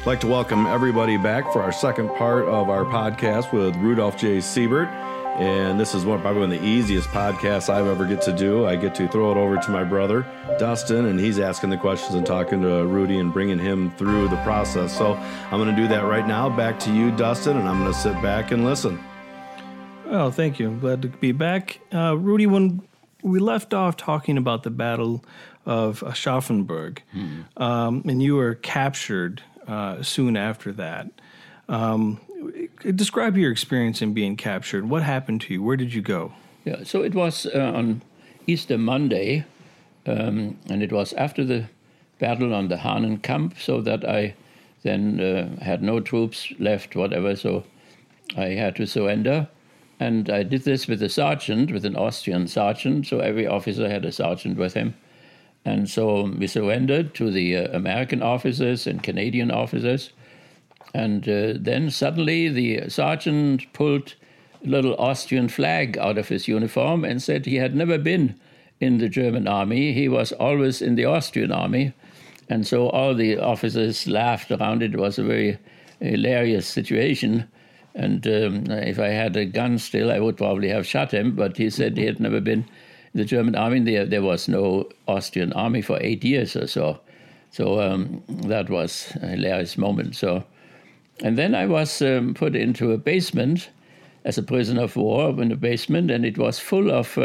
like to welcome everybody back for our second part of our podcast with Rudolph J. Siebert. And this is probably one of the easiest podcasts I've ever get to do. I get to throw it over to my brother, Dustin, and he's asking the questions and talking to Rudy and bringing him through the process. So I'm going to do that right now. Back to you, Dustin, and I'm going to sit back and listen. Well, thank you. I'm glad to be back. Rudy, when we left off talking about the Battle of Aschaffenburg, and you were captured soon after that. Describe your experience in being captured. What happened to you? Where did you go? Yeah, so it was on Easter Monday, and it was after the battle on the Hahnenkampf, so that I then had no troops left, whatever, so I had to surrender. And I did this with a sergeant, with an Austrian sergeant, so every officer had a sergeant with him. And so we surrendered to the American officers and Canadian officers. And then suddenly the sergeant pulled a little Austrian flag out of his uniform and said he had never been in the German army. He was always in the Austrian army. And so all the officers laughed around it. It was a very hilarious situation. And if I had a gun still, I would probably have shot him. But he said he had never been in the German army. There was no Austrian army for 8 years or so. So that was a hilarious moment. So, and then I was put into a basement as a prisoner of war in a basement, and it was full of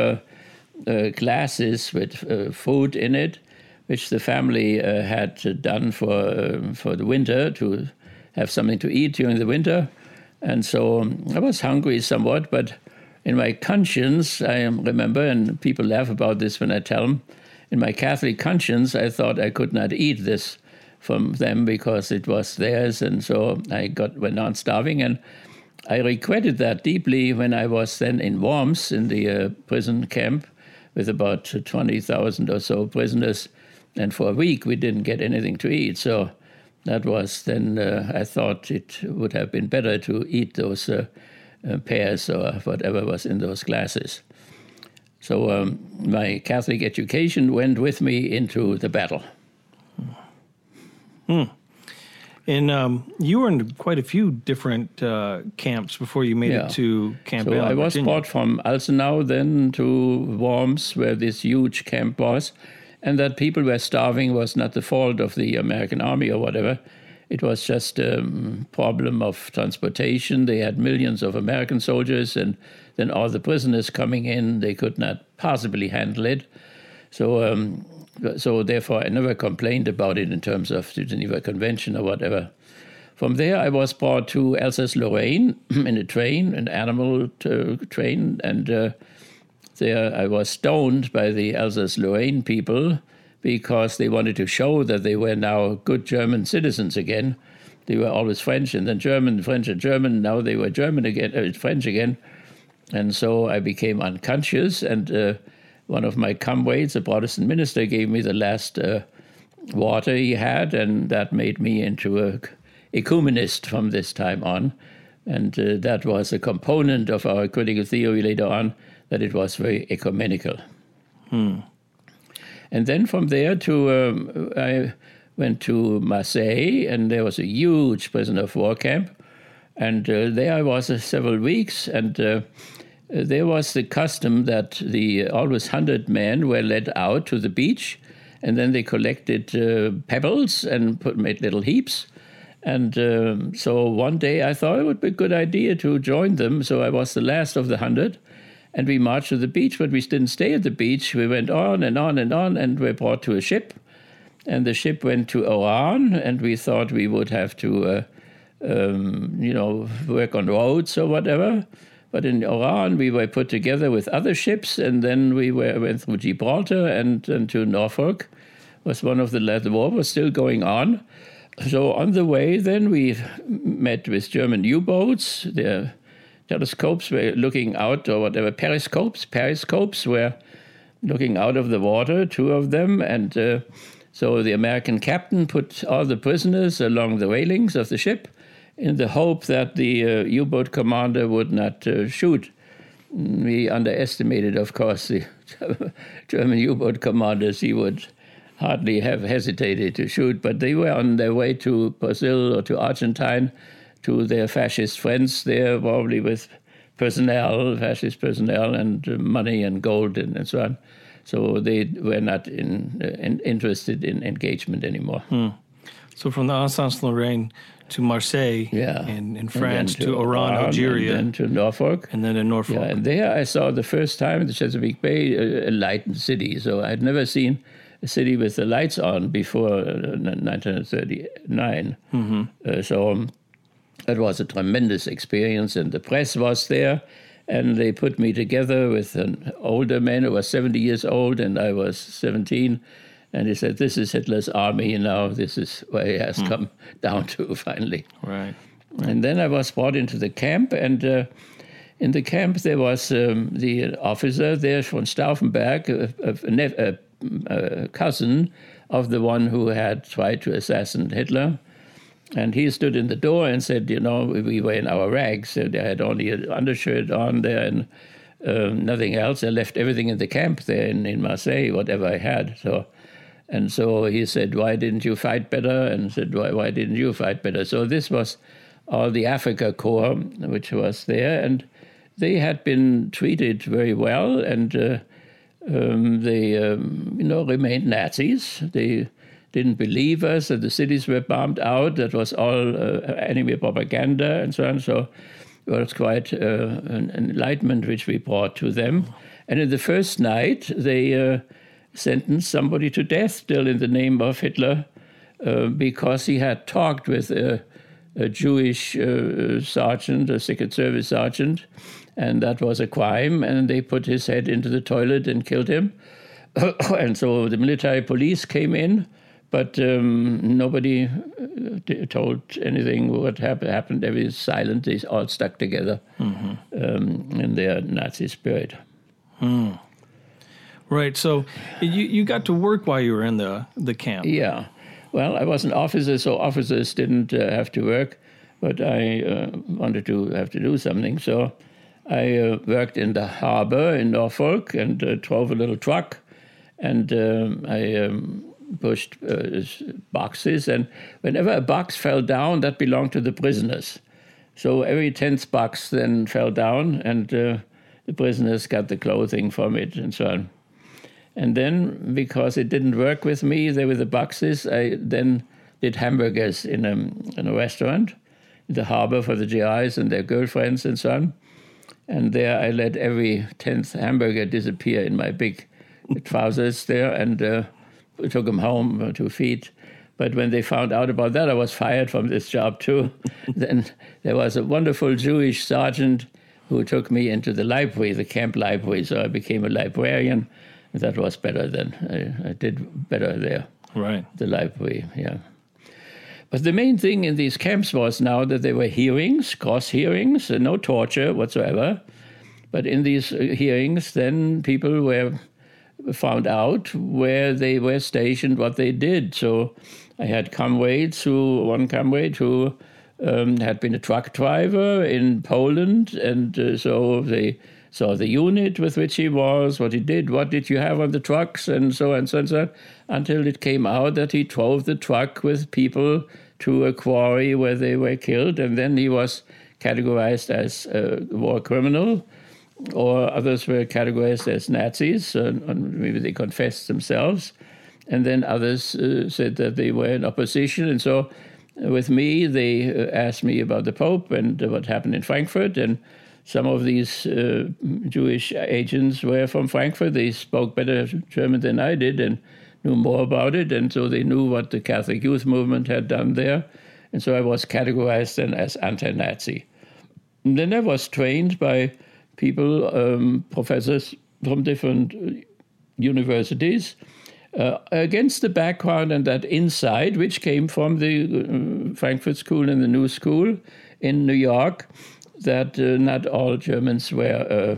glasses with food in it, which the family had done for the winter to have something to eat during the winter. And so I was hungry somewhat, but in my conscience, I remember, and people laugh about this when I tell them, in my Catholic conscience, I thought I could not eat this from them because it was theirs, and so I went on starving. And I regretted that deeply when I was then in Worms, in the prison camp, with about 20,000 or so prisoners, and for a week we didn't get anything to eat. So that was then, I thought it would have been better to eat those pears or whatever was in those glasses. So my Catholic education went with me into the battle. And you were in quite a few different camps before you made it to Camp Allen, I was Virginia. brought from Alzenau then to Worms, where this huge camp was. And that people were starving was not the fault of the American army or whatever. It was just a problem of transportation. They had millions of American soldiers, and then all the prisoners coming in, they could not possibly handle it. So therefore, I never complained about it in terms of the Geneva Convention or whatever. From there, I was brought to Alsace-Lorraine in a train, an animal train, and there I was stoned by the Alsace-Lorraine people because they wanted to show that they were now good German citizens again. They were always French and then German, French and German. Now they were German again, French again. And so I became unconscious, and one of my comrades, a Protestant minister, gave me the last water he had, and that made me into a ecumenist from this time on. And that was a component of our critical theory later on, that it was very ecumenical. And then from there I went to Marseille, and there was a huge prisoner of war camp. And there I was several weeks, and there was the custom that the always 100 men were led out to the beach, and then they collected pebbles and made little heaps. And so one day I thought it would be a good idea to join them. So I was the last of the 100. And we marched to the beach, but we didn't stay at the beach. We went on and on and on, and were brought to a ship. And the ship went to Oran, and we thought we would have to, work on roads or whatever. But in Oran, we were put together with other ships, and then we went through Gibraltar and to Norfolk. Was one of the war was still going on. So on the way, then we met with German U-boats. Their telescopes were looking out, or whatever, periscopes were looking out of the water, 2 of them. And so the American captain put all the prisoners along the railings of the ship in the hope that the U-boat commander would not shoot. We underestimated, of course, the German U-boat commanders. He would hardly have hesitated to shoot. But they were on their way to Brazil or to Argentine, to their fascist friends there, probably with fascist personnel, and money and gold and so on. So they were not interested in engagement anymore. So from the Alsace-Lorraine to Marseille, in France, to Oran, Algeria, and then to Norfolk. And then in Norfolk. Yeah, and there I saw the first time the Chesapeake Bay, a lighted city. So I had never seen a city with the lights on before 1939. So it was a tremendous experience, and the press was there, and they put me together with an older man who was 70 years old, and I was 17. And he said, "This is Hitler's army now. This is where he has come down to finally." Right. And then I was brought into the camp, and in the camp there was the officer there von Stauffenberg, a cousin of the one who had tried to assassinate Hitler. And he stood in the door and said, we were in our rags. So they had only an undershirt on there and nothing else. I left everything in the camp there in Marseille, whatever I had. So he said, "Why didn't you fight better?" And said, why didn't you fight better? So this was all the Africa Corps, which was there. And they had been treated very well. And they remained Nazis. They didn't believe us, that the cities were bombed out. That was all enemy propaganda and so on. So it was quite an enlightenment which we brought to them. And in the first night, they sentenced somebody to death still in the name of Hitler because he had talked with a Jewish sergeant, a Secret Service sergeant, and that was a crime. And they put his head into the toilet and killed him. And so the military police came in, but nobody told anything what happened. Everything was silent. They all stuck together in their Nazi spirit. Right. So you got to work while you were in the camp. Yeah. Well, I was an officer, so officers didn't have to work, but I wanted to have to do something. So I worked in the harbor in Norfolk and drove a little truck, and I pushed boxes. And whenever a box fell down, that belonged to the prisoners. So every 10th box then fell down, and the prisoners got the clothing from it and so on. And then, because it didn't work with me, there were the boxes, I then did hamburgers in a restaurant in the harbor for the GIs and their girlfriends and so on. And there I let every 10th hamburger disappear in my big trousers there and took them home to feed. But when they found out about that, I was fired from this job too. Then there was a wonderful Jewish sergeant who took me into the library, the camp library. So I became a librarian. That was better then. I did better there. Right. The library, yeah. But the main thing in these camps was now that there were hearings, cross hearings, no torture whatsoever. But in these hearings, then people were found out where they were stationed, what they did. So I had one comrade who had been a truck driver in Poland, and so they saw the unit with which he was, what he did, what did you have on the trucks, and so on and so on, so on, until it came out that he drove the truck with people to a quarry where they were killed, and then he was categorized as a war criminal, or others were categorized as Nazis, maybe they confessed themselves, and then others said that they were in opposition, and so with me, they asked me about the Pope and what happened in Frankfurt, and some of these Jewish agents were from Frankfurt. They spoke better German than I did and knew more about it, and so they knew what the Catholic Youth Movement had done there. And so I was categorized then as anti-Nazi. And then I was trained by people, professors from different universities, against the background and that insight, which came from the Frankfurt School and the New School in New York, that not all Germans were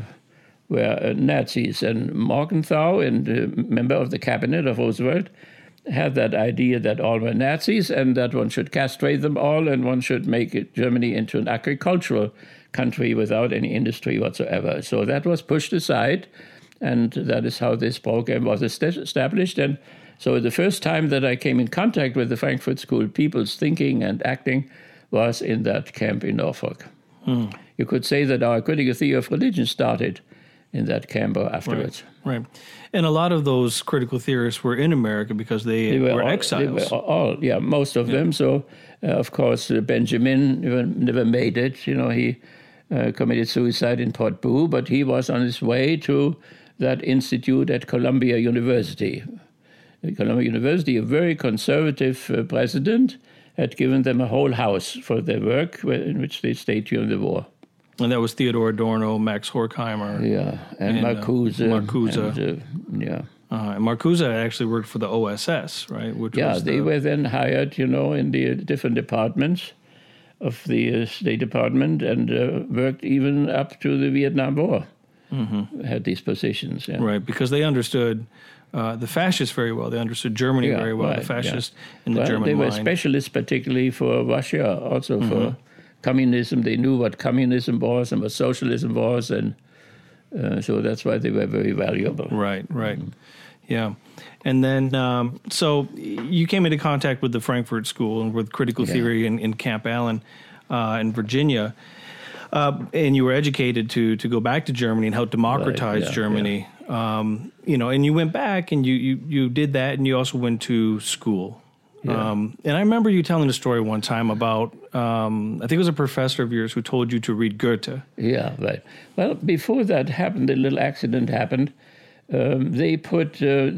Nazis. And Morgenthau, and a member of the cabinet of Roosevelt, had that idea that all were Nazis and that one should castrate them all and one should make Germany into an agricultural country without any industry whatsoever. So that was pushed aside, And that is how this program was established. And so the first time that I came in contact with the Frankfurt School people's thinking and acting was in that camp in Norfolk. You could say that our critical theory of religion started in that camp or afterwards. Right. And a lot of those critical theorists were in America because they were exiles. They were all, most of them. So, of course, Benjamin never made it. He committed suicide in Portbou, but he was on his way to that institute at Columbia University. Columbia University, a very conservative president, had given them a whole house for their work in which they stayed during the war. And that was Theodor Adorno, Max Horkheimer. And Marcuse. And Marcuse actually worked for the OSS, right? They were then hired, in the different departments of the State Department and worked even up to the Vietnam War. Had these positions. Yeah. Right, because they understood the fascists very well. They understood Germany very well, the fascists in the German They were mind. Specialists particularly for Russia, also for communism. They knew what communism was and what socialism was, and so that's why they were very valuable. Right. Yeah. And then, so you came into contact with the Frankfurt School and with critical theory in Camp Allen in Virginia. And you were educated to go back to Germany and help democratize Germany. And you went back and you did that, and you also went to school. And I remember you telling a story one time about, I think it was a professor of yours who told you to read Goethe. Yeah, right. Well, before that happened, a little accident happened. They put,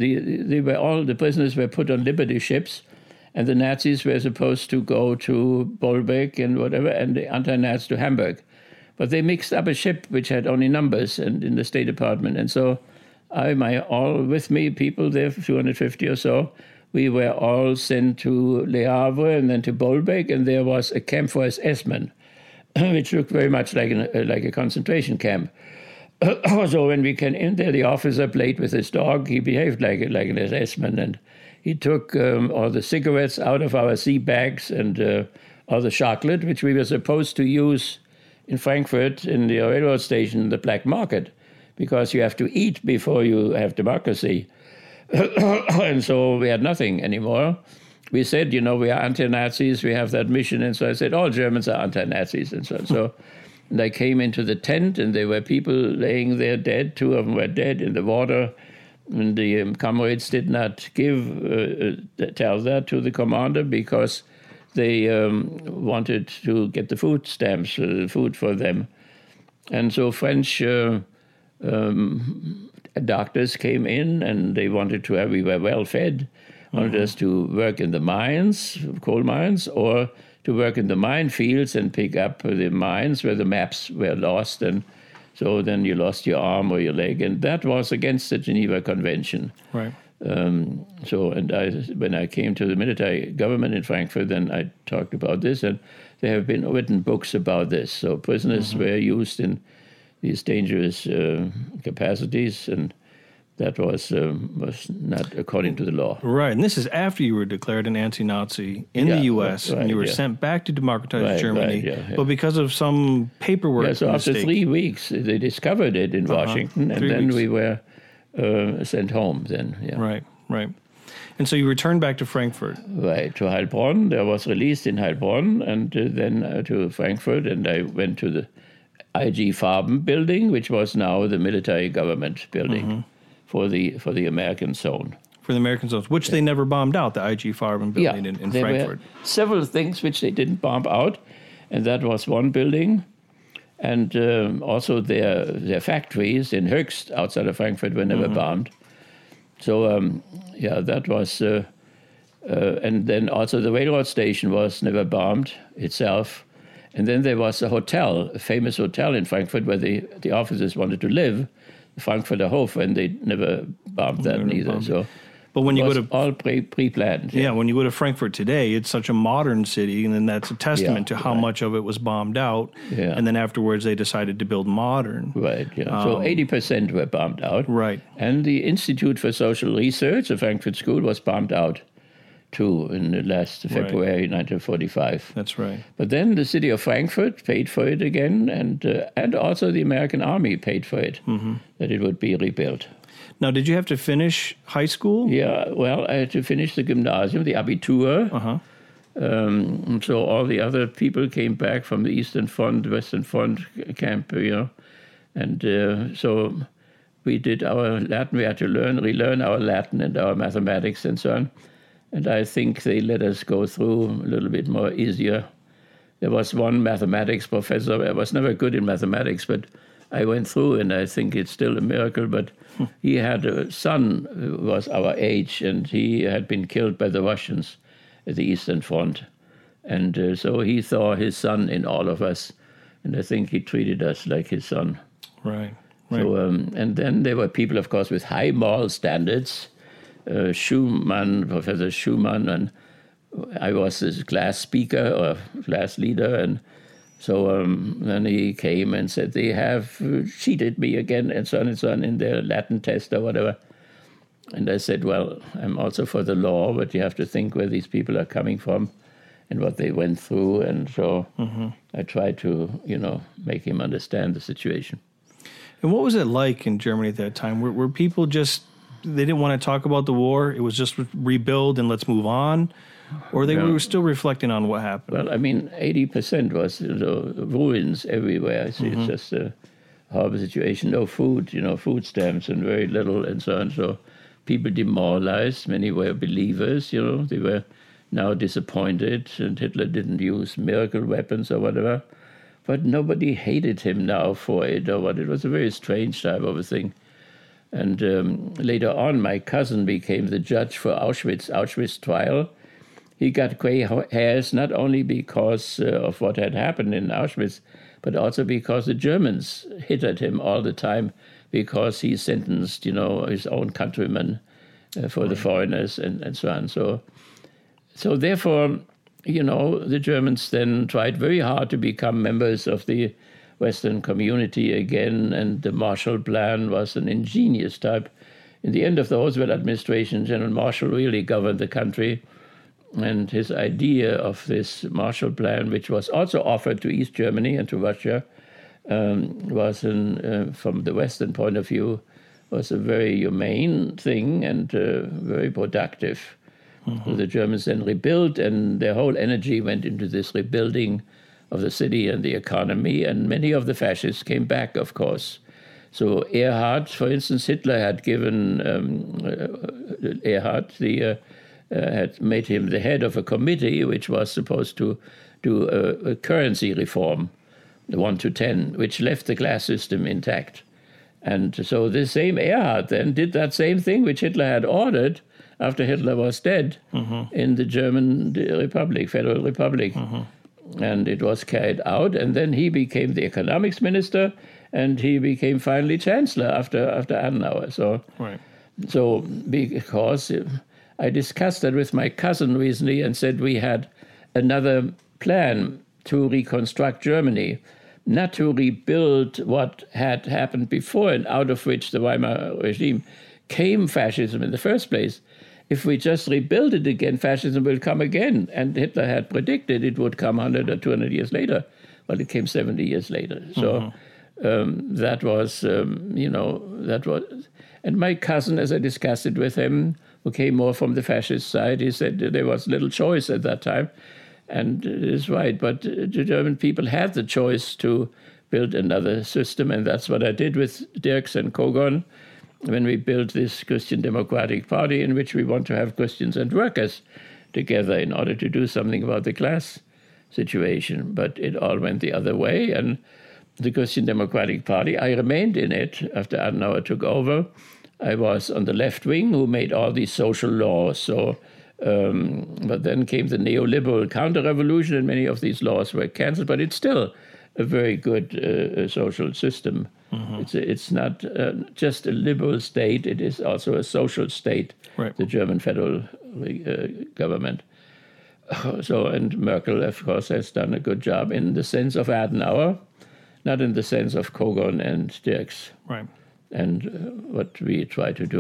the prisoners were put on liberty ships, and the Nazis were supposed to go to Bolbeck and whatever, and the anti-Nazis to Hamburg. But they mixed up a ship which had only numbers and in the State Department. And so all with me, people there, 250 or so, we were all sent to Le Havre and then to Bolbeck, and there was a camp for SS-men, which looked very much like a concentration camp. So when we came in there, the officer played with his dog. He behaved like an SS-man, and he took all the cigarettes out of our sea bags and all the chocolate, which we were supposed to use in Frankfurt in the railroad station, the black market, because you have to eat before you have democracy. And so we had nothing anymore. We said, we are anti-Nazis, we have that mission. And so I said, all Germans are anti-Nazis. And so and I came into the tent, and there were people laying there dead. 2 of them were dead in the water. And the comrades did not tell that to the commander because they wanted to get the food stamps, food for them. And so French doctors came in, and they wanted to have, we were well fed, wanted us to work in the mines, coal mines, or to work in the minefields and pick up the mines where the maps were lost. And so then you lost your arm or your leg. And that was against the Geneva Convention. Right. When I came to the military government in Frankfurt, then I talked about this, and there have been written books about this. So prisoners were used in these dangerous capacities, and that was not according to the law. Right, and this is after you were declared an anti-Nazi in the U.S., and you were sent back to democratize Germany, but because of some paperwork so mistake. After 3 weeks, they discovered it in Washington, and then we were sent home then. Right. And so you returned back to Frankfurt. Right, to Heilbronn. I was released in Heilbronn, and then to Frankfurt, and I went to the IG Farben building, which was now the military government building for the American zone. For the American zones, which they never bombed out, the IG Farben building in there Frankfurt. Were several things which they didn't bomb out, and that was one building. And also their factories in Höchst, outside of Frankfurt, were never bombed. So, that was... and then also the railroad station was never bombed itself. And then there was a hotel, a famous hotel in Frankfurt, where the officers wanted to live, the Frankfurter Hof, and they never bombed that neither. So, but when you go to all pre-planned. Yeah, when you go to Frankfurt today, it's such a modern city, and then that's a testament to how much of it was bombed out. Yeah. And then afterwards, they decided to build modern. Right. Yeah. So 80% were bombed out. Right. And the Institute for Social Research, the Frankfurt School, was bombed out too in the last February 1945. That's right. But then the city of Frankfurt paid for it again, and also the American Army paid for it, that it would be rebuilt. Now, did you have to finish high school? Yeah, well, I had to finish the gymnasium, the Abitur. So all the other people came back from the Eastern Front, Western Front camp, and so we did our Latin. We had to relearn our Latin and our mathematics and so on. And I think they let us go through a little bit more easier. There was one mathematics professor. I was never good in mathematics, but I went through, and I think it's still a miracle. But he had a son who was our age, and he had been killed by the Russians at the Eastern Front. And so he saw his son in all of us, and I think he treated us like his son. Right. So, and then there were people, of course, with high moral standards. Schumann, Professor Schumann, and I was his class speaker or class leader, and so then he came and said, they have cheated me again, and so on in their Latin test or whatever. And I said, well, I'm also for the law, but you have to think where these people are coming from and what they went through, and so I tried to, make him understand the situation. And what was it like in Germany at that time? Were people just... they didn't want to talk about the war? It was just rebuild and let's move on? Or they were still reflecting on what happened? Well, I mean, 80% was ruins everywhere. It's just a horrible situation. No food, food stamps and very little and so on. So people demoralized. Many were believers, They were now disappointed, and Hitler didn't use miracle weapons or whatever. But nobody hated him now for it or what. It was a very strange type of a thing. And later on, my cousin became the judge for Auschwitz trial. He got gray hairs not only because of what had happened in Auschwitz, but also because the Germans hit at him all the time because he sentenced, his own countrymen for the foreigners and so on. So therefore, the Germans then tried very hard to become members of the Western community again, and the Marshall Plan was an ingenious type. In the end of the Roosevelt administration, General Marshall really governed the country, and his idea of this Marshall Plan, which was also offered to East Germany and to Russia, was, from the Western point of view, was a very humane thing and very productive. So the Germans then rebuilt, and their whole energy went into this rebuilding of the city and the economy, and many of the fascists came back, of course. So Erhard, for instance, Hitler had given Erhard had made him the head of a committee which was supposed to do a currency reform, the 1 to 10, which left the class system intact. And so this same Erhard then did that same thing which Hitler had ordered after Hitler was dead in the German Republic, Federal Republic. And it was carried out, and then he became the economics minister, and he became finally chancellor after Adenauer. So because I discussed that with my cousin recently and said we had another plan to reconstruct Germany, not to rebuild what had happened before and out of which the Weimar regime came fascism in the first place. If we just rebuild it again, fascism will come again. And Hitler had predicted it would come 100 or 200 years later. Well, it came 70 years later. So that was, that was... And my cousin, as I discussed it with him, who came more from the fascist side, he said there was little choice at that time. And it is right. But the German people had the choice to build another system. And that's what I did with Dirks and Kogon, when we built this Christian Democratic Party, in which we want to have Christians and workers together in order to do something about the class situation. But it all went the other way, and the Christian Democratic Party, I remained in it after Adenauer took over. I was on the left wing who made all these social laws. So, but then came the neoliberal counter-revolution, and many of these laws were cancelled, but it's still a very good social system. It's not just a liberal state, it is also a social state, the German federal government. So, and Merkel, of course, has done a good job in the sense of Adenauer, not in the sense of Kogon and Dirks, and what we try to do.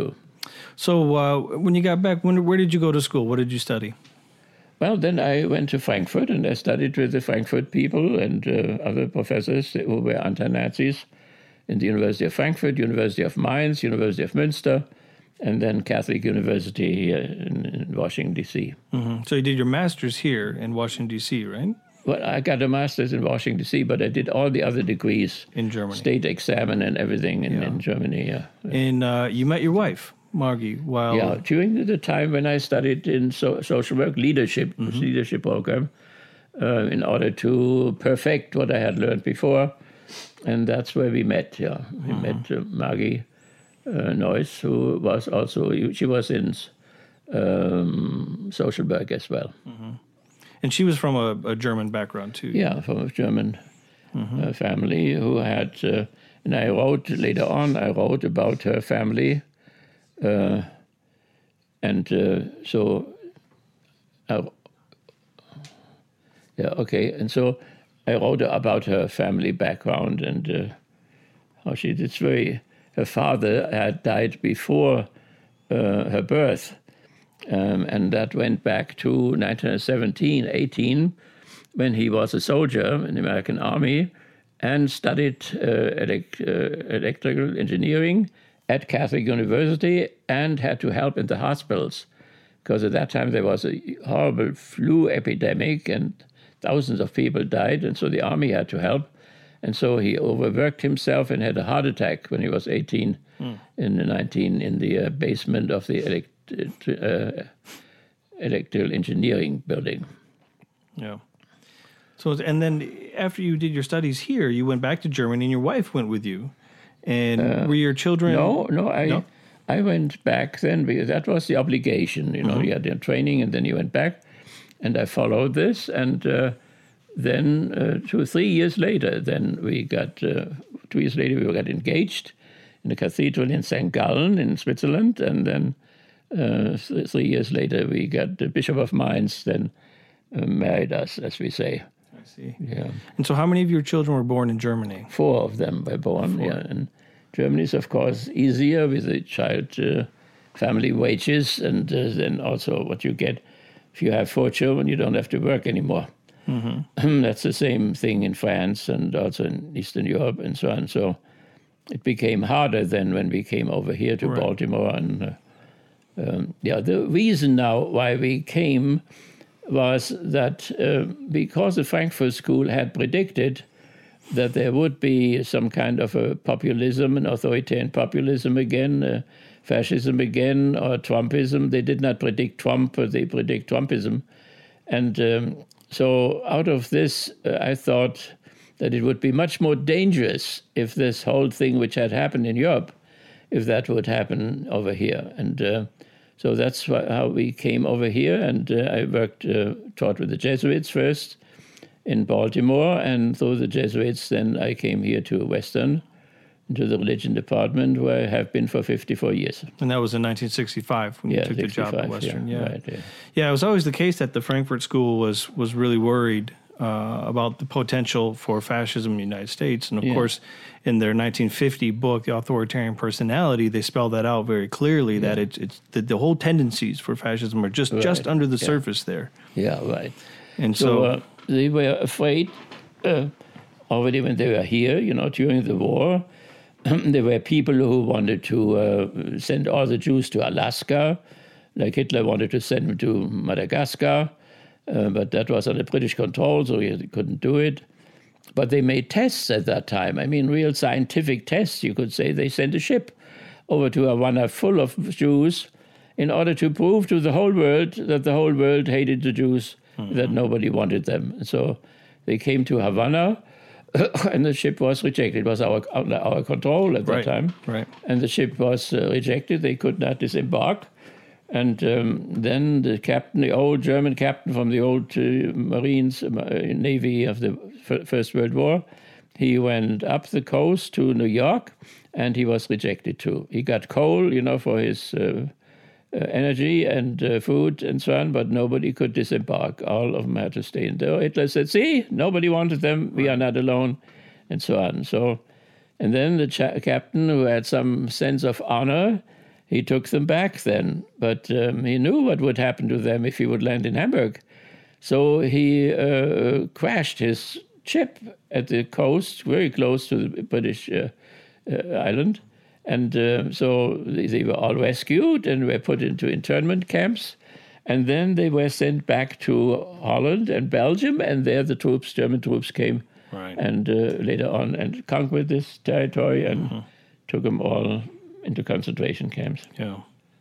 So when you got back, where did you go to school? What did you study? Well, then I went to Frankfurt and I studied with the Frankfurt people and other professors who were anti-Nazis in the University of Frankfurt, University of Mainz, University of Münster, and then Catholic University in Washington, D.C. Mm-hmm. So you did your master's here in Washington, D.C., right? Well, I got a master's in Washington, D.C., but I did all the other degrees. In Germany. State exam and everything in Germany, yeah. And you met your wife, Margie, while... Yeah, during the time when I studied in social work leadership program, in order to perfect what I had learned before. And that's where we met, yeah. We met Margie Neuss, who was also... She was in social work as well. Mm-hmm. And she was from a German background, too. Yeah, from a German family who had... and I wrote, later on, about her family. So I wrote about her family background and how she did. Her father had died before her birth, and that went back to 1917-18, when he was a soldier in the American Army and studied electrical engineering at Catholic University and had to help in the hospitals because at that time there was a horrible flu epidemic and thousands of people died, and so the army had to help. And so he overworked himself and had a heart attack when he was 18 in the basement of the electrical engineering building. Yeah. So, and then after you did your studies here, you went back to Germany and your wife went with you. And were your children... No, I went back then because that was the obligation. You know, you had your training and then you went back. And I followed this. And then 2 or 3 years later, we got engaged in a cathedral in St. Gallen in Switzerland. And then 3 years later, we got the Bishop of Mainz then married us, as we say. I see. Yeah. And so how many of your children were born in Germany? 4 of them were born, 4. yeah. And Germany is, of course, easier with the child family wages and then also what you get. If you have 4 children, you don't have to work anymore. Mm-hmm. That's the same thing in France and also in Eastern Europe and so on. So it became harder then when we came over here to Baltimore. And the reason now why we came was that because the Frankfurt School had predicted that there would be some kind of a populism, an authoritarian populism again, fascism again, or Trumpism. They did not predict Trump, but they predict Trumpism. And so out of this, I thought that it would be much more dangerous if this whole thing which had happened in Europe, if that would happen over here. And so that's how we came over here. And I taught with the Jesuits first in Baltimore. And through the Jesuits, then I came here to Western, into the religion department, where I have been for 54 years. And that was in 1965 when you took the job at Western. Yeah, right, yeah, it was always the case that the Frankfurt School was really worried about the potential for fascism in the United States. And, of course, in their 1950 book, The Authoritarian Personality, they spell that out very clearly, that it's the whole tendencies for fascism are just under the surface there. Yeah, right. And so they were afraid already when they were here, during the war. There were people who wanted to send all the Jews to Alaska, like Hitler wanted to send them to Madagascar, but that was under British control, so he couldn't do it. But they made tests at that time. I mean, real scientific tests, you could say. They sent a ship over to Havana full of Jews in order to prove to the whole world that the whole world hated the Jews, that nobody wanted them. So they came to Havana, and the ship was rejected. It was under our control at that time. Right. And the ship was rejected. They could not disembark. And then the captain, the old German captain from the old Marines, Navy of the First World War, he went up the coast to New York, and he was rejected too. He got coal, for his energy and food and so on, but nobody could disembark. All of them had to stay in there. Hitler said, see, nobody wanted them. We are not alone, and so on. So, and then the captain, who had some sense of honor, he took them back then. But he knew what would happen to them if he would land in Hamburg. So he crashed his ship at the coast, very close to the British island. And so they were all rescued and were put into internment camps. And then they were sent back to Holland and Belgium, and there the German troops came and later on and conquered this territory and took them all into concentration camps. Yeah.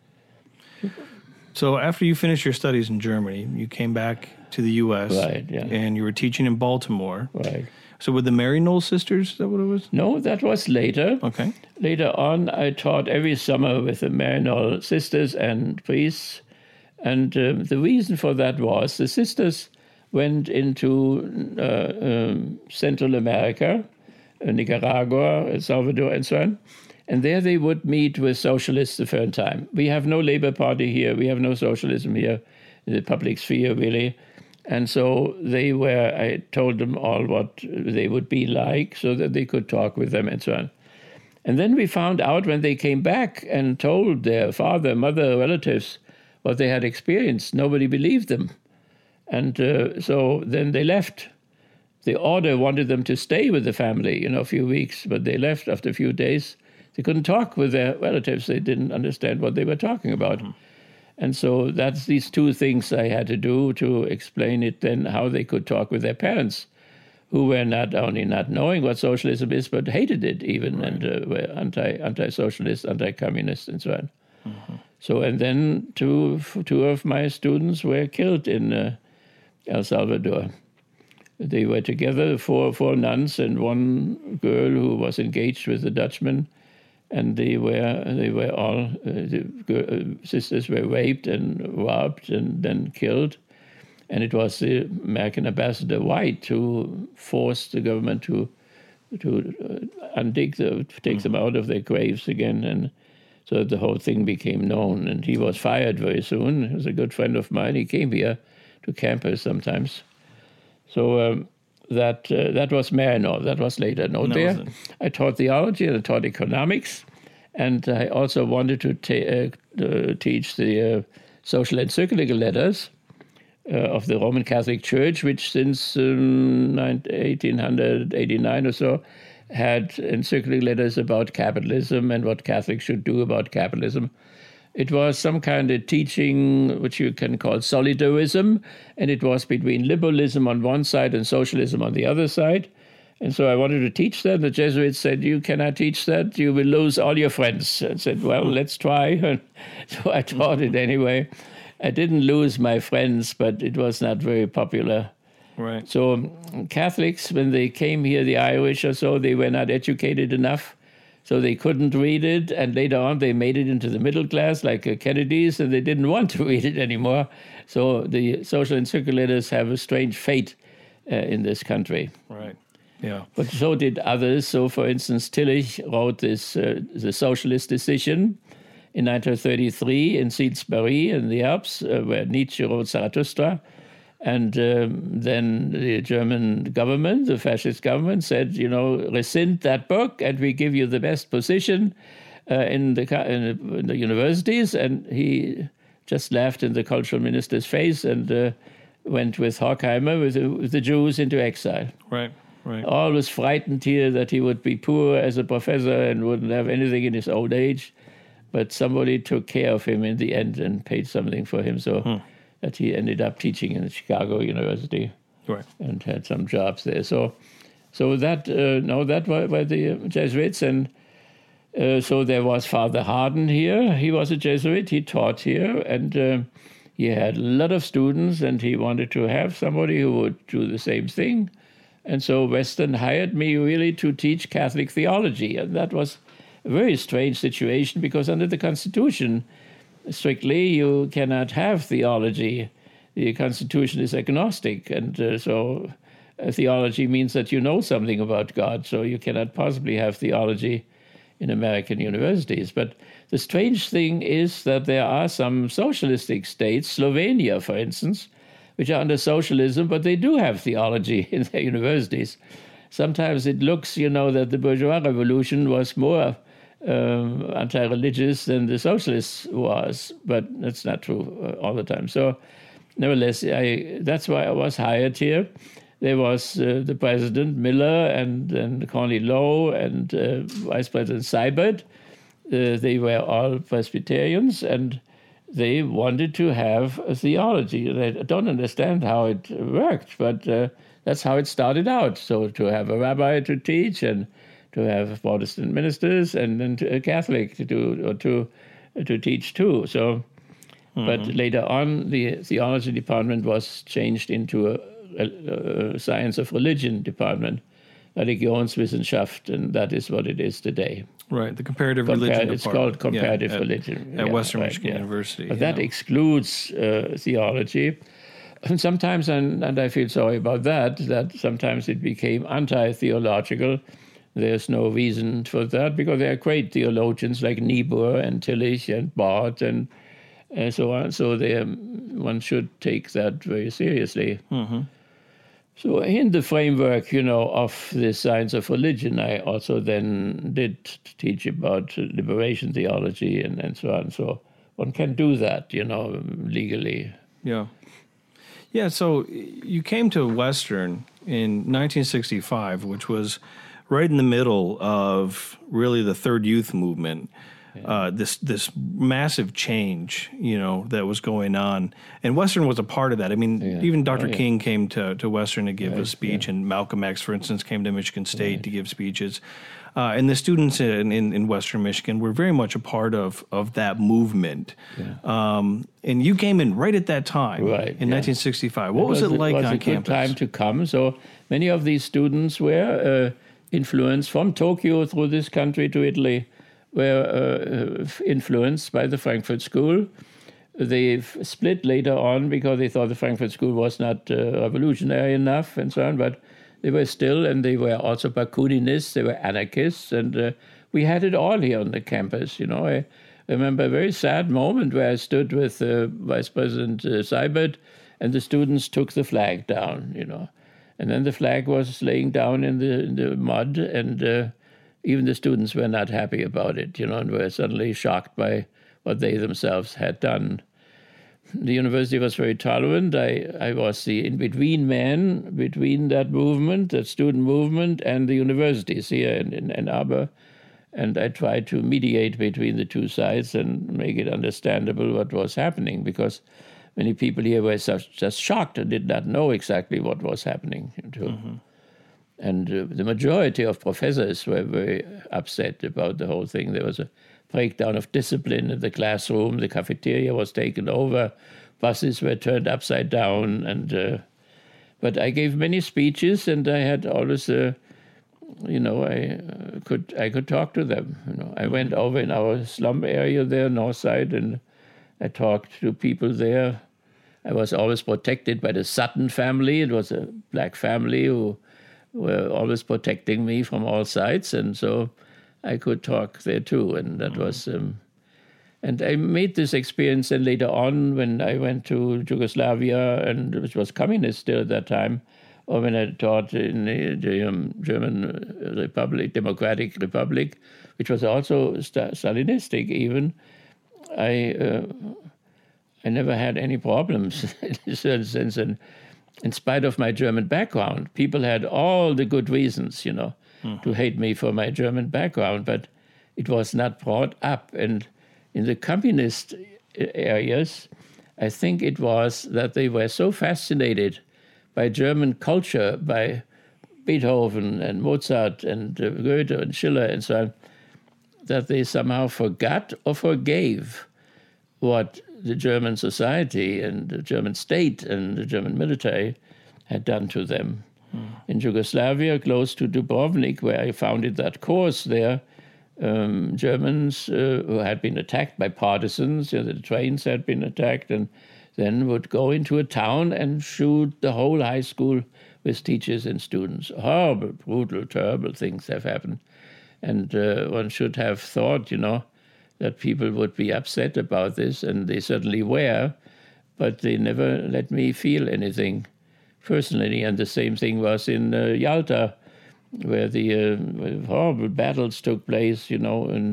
So after you finished your studies in Germany, you came back to the U.S. And you were teaching in Baltimore. Right. So with the Maryknoll sisters, is that what it was? No, that was later. Okay. Later on, I taught every summer with the Maryknoll sisters and priests. And the reason for that was the sisters went into Central America, Nicaragua, El Salvador, and so on. And there they would meet with socialists the first time. We have no Labor Party here. We have no socialism here in the public sphere, really. And so I told them all what they would be like so that they could talk with them and so on. And then we found out when they came back and told their father, mother, relatives what they had experienced, nobody believed them. And so then they left. The order wanted them to stay with the family, a few weeks, but they left after a few days. They couldn't talk with their relatives. They didn't understand what they were talking about. And so that's these two things I had to do to explain it then, how they could talk with their parents, who were not only not knowing what socialism is, but hated it even, and were anti-socialist, anti-communist, and so on. So, and then two of my students were killed in El Salvador. They were together, four nuns and one girl who was engaged with a Dutchman. And they were all, the sisters were raped and robbed and then killed. And it was the American ambassador White who forced the government to take them out of their graves again. And so the whole thing became known. And he was fired very soon. He was a good friend of mine. He came here to campus sometimes. So that was Maryknoll. That was later. I taught theology and I taught economics, and I also wanted to teach the social encyclical letters of the Roman Catholic Church, which since 1889 or so had encyclical letters about capitalism and what Catholics should do about capitalism. It was some kind of teaching which you can call solidarism, and it was between liberalism on one side and socialism on the other side. And so I wanted to teach that. The Jesuits said, "You cannot teach that. You will lose all your friends." I said, "Well, let's try." And so I taught it anyway. I didn't lose my friends, but it was not very popular. Right. So Catholics, when they came here, the Irish or so, they were not educated enough. So they couldn't read it, and later on they made it into the middle class, like Kennedys, and they didn't want to read it anymore. So the social encyclicals have a strange fate in this country. Right, yeah. But so did others. So, for instance, Tillich wrote this, The Socialist Decision in 1933 in Salisbury in the Alps, where Nietzsche wrote Zarathustra. And then the German government, the fascist government, said, rescind that book and we give you the best position in the universities. And he just laughed in the cultural minister's face and went with Horkheimer, with the Jews, into exile. Right. Always frightened here that he would be poor as a professor and wouldn't have anything in his old age. But somebody took care of him in the end and paid something for him. So that he ended up teaching in Chicago University, and had some jobs there. So that were the Jesuits, and so there was Father Harden here. He was a Jesuit. He taught here, and he had a lot of students, and he wanted to have somebody who would do the same thing. And so Western hired me really to teach Catholic theology, and that was a very strange situation because under the Constitution, strictly, you cannot have theology. The Constitution is agnostic, and so theology means that you know something about God, so you cannot possibly have theology in American universities. But the strange thing is that there are some socialistic states, Slovenia, for instance, which are under socialism, but they do have theology in their universities. Sometimes it looks, that the bourgeois revolution was more anti-religious than the socialists was, but that's not true all the time. So, nevertheless, that's why I was hired here. There was the President Miller and Connie Lowe and Vice President Seibert. They were all Presbyterians, and they wanted to have a theology. I don't understand how it worked, but that's how it started out. So to have a rabbi to teach, and to have Protestant ministers, and then a Catholic to teach too. So, but later on, the theology department was changed into a science of religion department, Religionswissenschaft, and that is what it is today. Right, the comparative religion It's called comparative religion. At Western Michigan University. But that excludes theology. And sometimes, and I feel sorry about that sometimes it became anti-theological. There's no reason for that, because there are great theologians like Niebuhr and Tillich and Barth and so on. So one should take that very seriously. Mm-hmm. So in the framework, of the science of religion, I also then did teach about liberation theology and so on. So one can do that, legally. Yeah. Yeah, so you came to Western in 1965, which was right in the middle of really the Third Youth Movement. This massive change, that was going on. And Western was a part of that. I mean, even Dr. King came to Western to give a speech, and Malcolm X, for instance, came to Michigan State to give speeches. And the students in Western Michigan were very much a part of that movement. Yeah. And you came in right at that time, in 1965. What was it like on campus? It was a good time to come. So many of these students were influenced from Tokyo through this country to Italy, were influenced by the Frankfurt School. They split later on because they thought the Frankfurt School was not revolutionary enough and so on, but they were still, and they were also Bakunists, they were anarchists, and we had it all here on the campus. I remember a very sad moment where I stood with Vice President Seibert, and the students took the flag down, And then the flag was laying down in the mud, and even the students were not happy about it, and were suddenly shocked by what they themselves had done. The university was very tolerant. I was the in-between man between that movement, that student movement, and the universities here in Ann Arbor. And I tried to mediate between the two sides and make it understandable what was happening, because many people here were just shocked and did not know exactly what was happening. And the majority of professors were very upset about the whole thing. There was a breakdown of discipline in the classroom. The cafeteria was taken over. Buses were turned upside down. But I gave many speeches, and I had always, I could talk to them. I went over in our slum area there, north side, and I talked to people there. I was always protected by the Sutton family. It was a black family who were always protecting me from all sides, and so I could talk there too. And that was, and I made this experience. And later on, when I went to Yugoslavia, and which was communist still at that time, or when I taught in the German Republic, Democratic Republic, which was also Stalinistic even, I never had any problems in a certain sense. And in spite of my German background, people had all the good reasons, to hate me for my German background, but it was not brought up. And in the communist areas, I think it was that they were so fascinated by German culture, by Beethoven and Mozart and Goethe and Schiller and so on, that they somehow forgot or forgave what the German society and the German state and the German military had done to them. In Yugoslavia, close to Dubrovnik, where I founded that course there, Germans who had been attacked by partisans, the trains had been attacked, and then would go into a town and shoot the whole high school with teachers and students. Horrible, brutal, terrible things have happened. And one should have thought, that people would be upset about this, and they certainly were, but they never let me feel anything personally. And the same thing was in Yalta, where the horrible battles took place, and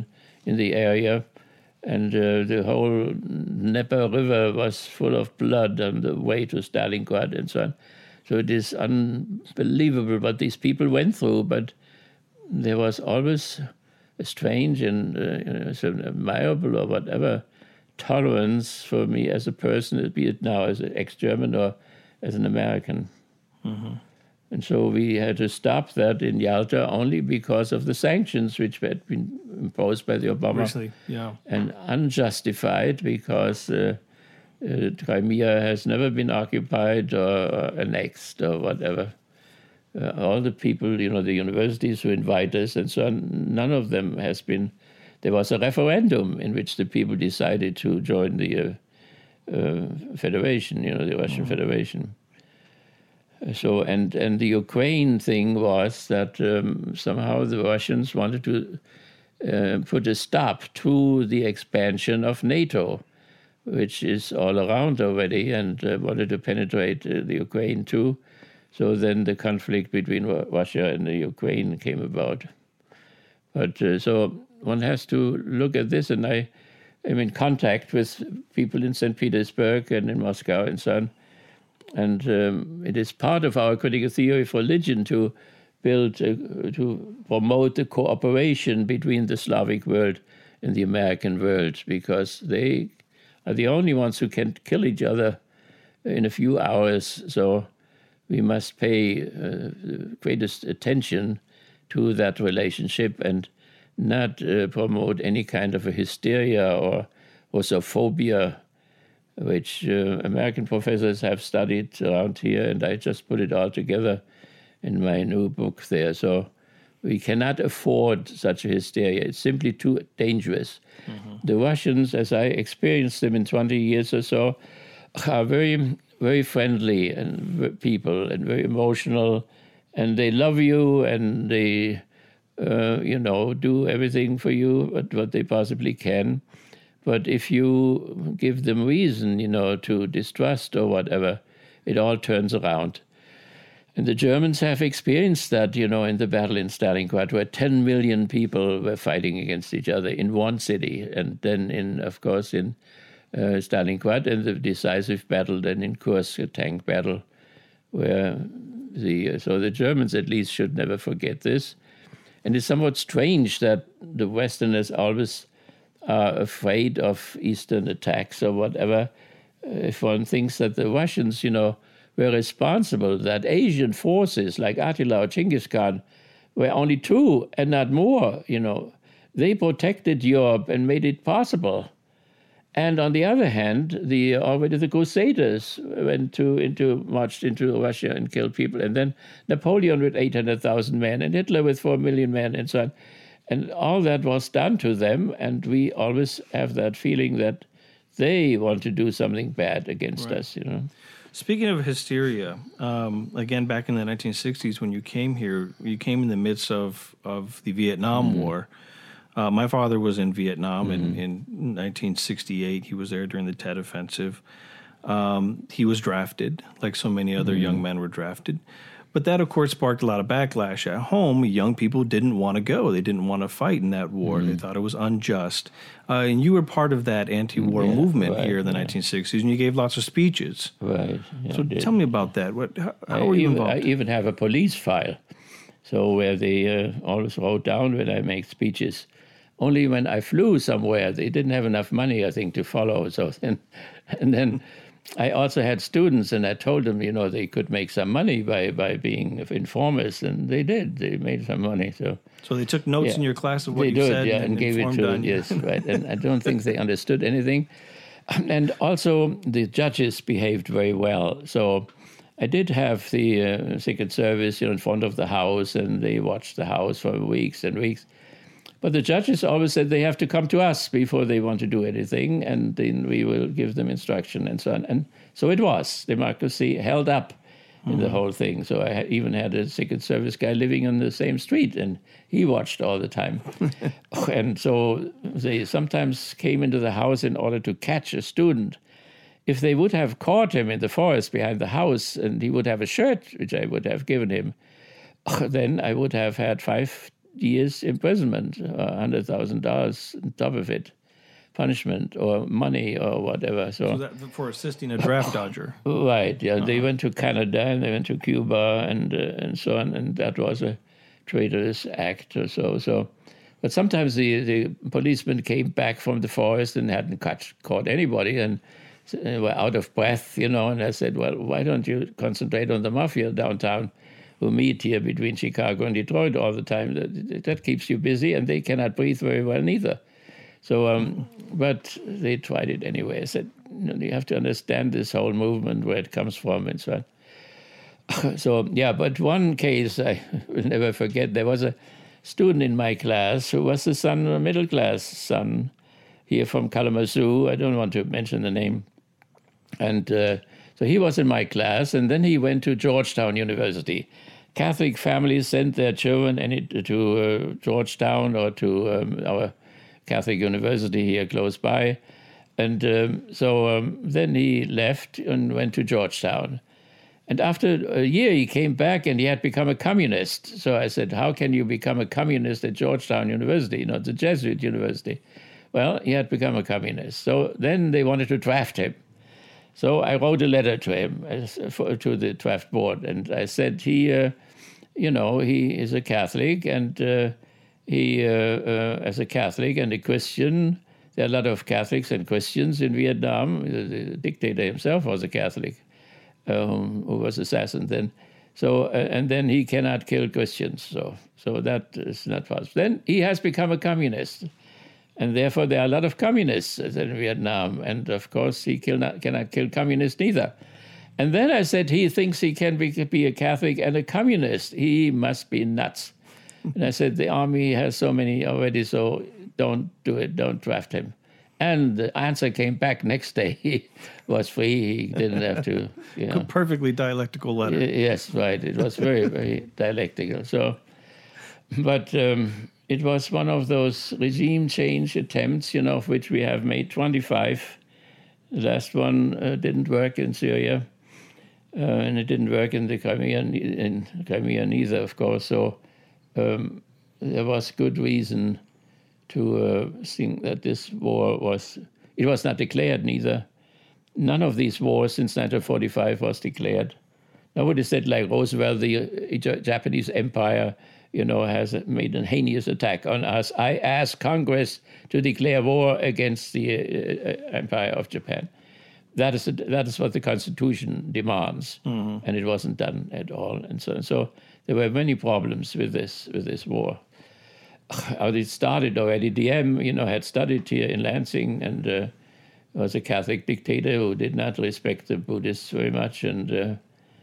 in the area. And the whole Dnieper River was full of blood on the way to Stalingrad and so on. So it is unbelievable what these people went through, but there was always a strange and sort of admirable or whatever tolerance for me as a person, be it now as an ex-German or as an American. Mm-hmm. And so we had to stop that in Yalta only because of the sanctions which had been imposed by the Obama. And unjustified because Crimea has never been occupied or annexed or whatever. All the people, the universities who invite us and so on, none of them has been. There was a referendum in which the people decided to join the federation, the Russian Federation. So, and the Ukraine thing was that somehow the Russians wanted to put a stop to the expansion of NATO, which is all around already, and wanted to penetrate the Ukraine too. So then the conflict between Russia and the Ukraine came about. But so one has to look at this, and I'm in contact with people in St. Petersburg and in Moscow and so on. And it is part of our critical theory of religion to build, to promote the cooperation between the Slavic world and the American world, because they are the only ones who can kill each other in a few hours. So we must pay the greatest attention to that relationship and not promote any kind of a hysteria or Russophobia, which American professors have studied around here, and I just put it all together in my new book there. So we cannot afford such a hysteria. It's simply too dangerous. Mm-hmm. The Russians, as I experienced them in 20 years or so, are very, very friendly and people and very emotional, and they love you and they, do everything for you, what they possibly can. But if you give them reason, to distrust or whatever, it all turns around. And the Germans have experienced that, in the battle in Stalingrad, where 10 million people were fighting against each other in one city. And then, in Stalingrad, and the decisive battle then in Kursk, a tank battle, where so the Germans at least should never forget this. And it's somewhat strange that the Westerners always are afraid of Eastern attacks or whatever. If one thinks that the Russians, were responsible, that Asian forces like Attila or Genghis Khan were only two and not more, they protected Europe and made it possible. And on the other hand, already the Crusaders marched into Russia and killed people. And then Napoleon with 800,000 men and Hitler with 4 million men and so on. And all that was done to them, and we always have that feeling that they want to do something bad against us, Speaking of hysteria, again, back in the 1960s when you came here, you came in the midst of the Vietnam War. My father was in Vietnam in 1968. He was there during the Tet Offensive. He was drafted, like so many other young men were drafted. But that, of course, sparked a lot of backlash at home. Young people didn't want to go. They didn't want to fight in that war. They thought it was unjust. And you were part of that anti-war movement here in the 1960s, and you gave lots of speeches. Right. Yeah, so tell me about that. How were you involved? I even have a police file, so where they always wrote down when I make speeches. Only when I flew somewhere, they didn't have enough money, I think, to follow. So then I also had students, and I told them, they could make some money by being informers, and they did. They made some money. So they took notes in your class of what you said, and gave it to them. Yes, right. And I don't think they understood anything. And also, the judges behaved very well. So I did have the Secret Service, in front of the house, and they watched the house for weeks and weeks. But the judges always said they have to come to us before they want to do anything, and then we will give them instruction and so on. And so it was. Democracy held up in the whole thing. So I even had a Secret Service guy living on the same street, and he watched all the time. And so they sometimes came into the house in order to catch a student. If they would have caught him in the forest behind the house, and he would have a shirt, which I would have given him, then I would have had 5 years imprisonment, $100,000 on top of it, punishment or money or whatever. So that for assisting a draft dodger. Right. Yeah. They went to Canada and they went to Cuba and so on, and that was a traitorous act or so. So, but sometimes the policemen came back from the forest and hadn't caught anybody and were out of breath, and I said, well, why don't you concentrate on the mafia downtown who meet here between Chicago and Detroit all the time? That keeps you busy, and they cannot breathe very well neither. So, but they tried it anyway. I said, you have to understand this whole movement, where it comes from and so on. So, yeah, but one case I will never forget, there was a student in my class who was the son of a middle-class son here from Kalamazoo. I don't want to mention the name. And so he was in my class, and then he went to Georgetown University. Catholic families sent their children to Georgetown or to our Catholic university here close by. And so then he left and went to Georgetown. And after a year, he came back and he had become a communist. So I said, how can you become a communist at Georgetown University, not the Jesuit university? Well, he had become a communist. So then they wanted to draft him. So I wrote a letter to him, to the draft board, and I said he is a Catholic, and he, as a Catholic and a Christian, there are a lot of Catholics and Christians in Vietnam. The dictator himself was a Catholic, who was assassinated then. So, and then he cannot kill Christians. So that is not possible. Then he has become a communist. And therefore, there are a lot of communists in Vietnam. And of course, he cannot kill communists either. And then I said, he thinks he can be a Catholic and a communist. He must be nuts. And I said, the army has so many already, so don't do it. Don't draft him. And the answer came back next day. He was free. He didn't have to. A perfectly dialectical letter. Yes, right. It was very, very dialectical. So, but it was one of those regime change attempts, of which we have made 25. The last one didn't work in Syria, and it didn't work in the Crimea neither, of course. So there was good reason to think that this war was not declared neither. None of these wars since 1945 was declared. Nobody said, like Roosevelt, the Japanese empire, has made a heinous attack on us. I asked Congress to declare war against the Empire of Japan. That is what the Constitution demands, and it wasn't done at all. And so there were many problems with this war. It started already. Diem, had studied here in Lansing, and was a Catholic dictator who did not respect the Buddhists very much, and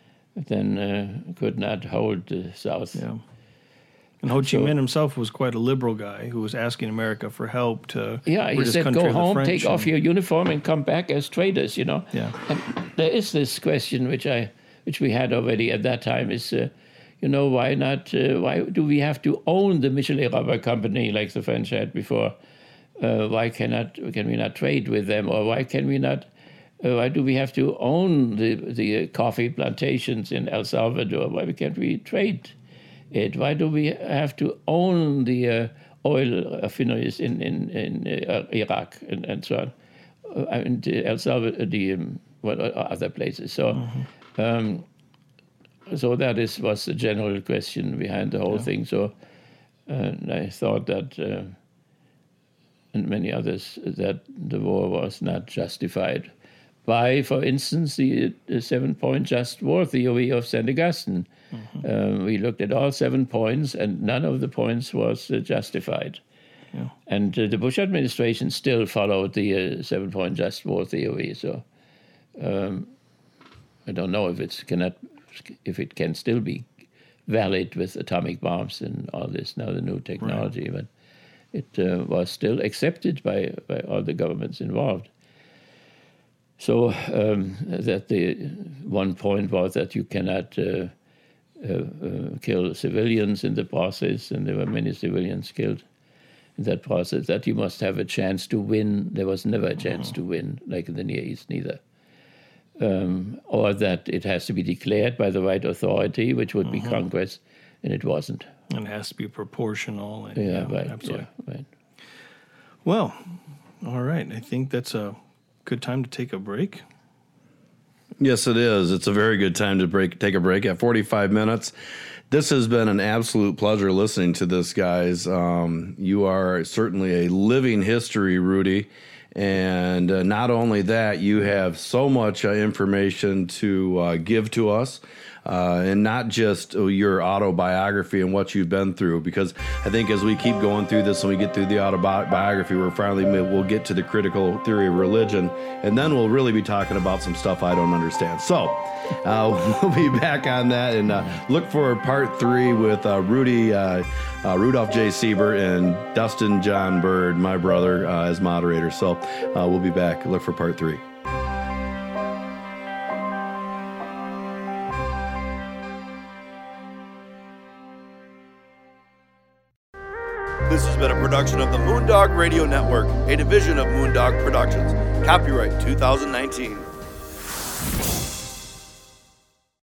then could not hold the South. Yeah. And Ho Chi Minh himself was quite a liberal guy who was asking America for help to rid his said, country go of the home, French, take off your uniform, and come back as traitors. Yeah. And there is this question which we had already at that time is, why not? Why do we have to own the Michelin Rubber Company like the French had before? Why can we not trade with them, or why can we not? Why do we have to own the coffee plantations in El Salvador? Why can't we trade it? Why do we have to own the oil refineries in Iraq and so on, and El Salvador, other places? So, so that was the general question behind the whole thing. So, and I thought that, and many others, that the war was not justified by, for instance, the 7-point just war theory of St. Augustine. We looked at all 7 points, and none of the points was justified. Yeah. And the Bush administration still followed the 7-point just war theory. So I don't know if it can still be valid with atomic bombs and all this now, the new technology, but it was still accepted by all the governments involved. So that the one point was that you cannot kill civilians in the process, and there were many civilians killed in that process, that you must have a chance to win. There was never a chance to win, like in the Near East, neither. Or that it has to be declared by the right authority, which would be Congress, and it wasn't. And it has to be proportional. And, Absolutely. Yeah, right. Well, all right. I think that's a good time to take a break. Yes, it is. It's a very good time to take a break at 45 minutes. This has been an absolute pleasure listening to this, guys. You are certainly a living history, Rudy. And not only that, you have so much information to give to us. And not just your autobiography and what you've been through, because I think as we keep going through this and we get through the autobiography, we'll get to the critical theory of religion, and then we'll really be talking about some stuff I don't understand. So we'll be back on that, and look for part 3 with Rudolph J. Siebert and Dustin John Bird, my brother, as moderator. So we'll be back. Look for part 3. This has been a production of the Moondog Radio Network, a division of Moondog Productions. Copyright 2019.